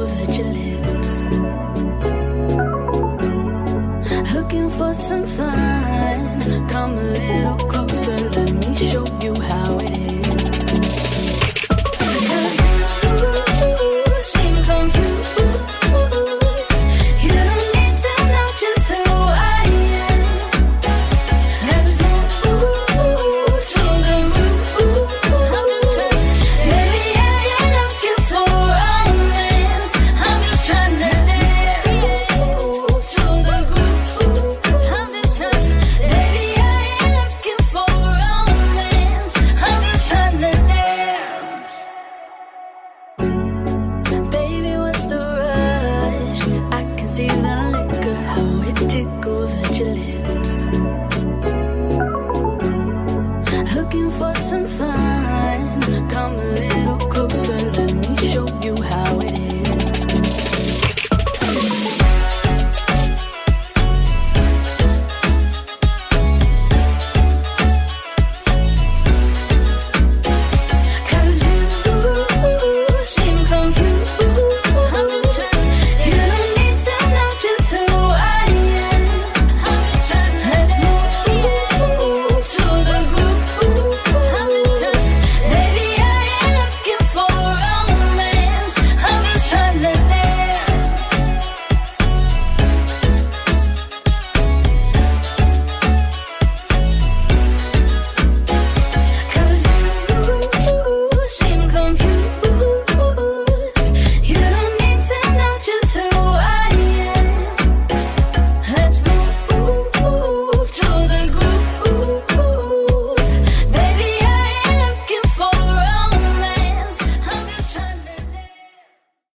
tickles at your lips. Looking for some fun. Come a little closer, let me show you how it is. 'Cause you seem confused. You don't need to know just who I am. Let's move to the groove. Baby, I ain't up just for romance. I'm just trying to dance to the groove. I'm just trying to, baby, I ain't looking for romance. I'm just trying to dance. Baby, what's the rush? I can see the liquor, how it tickles at your lips.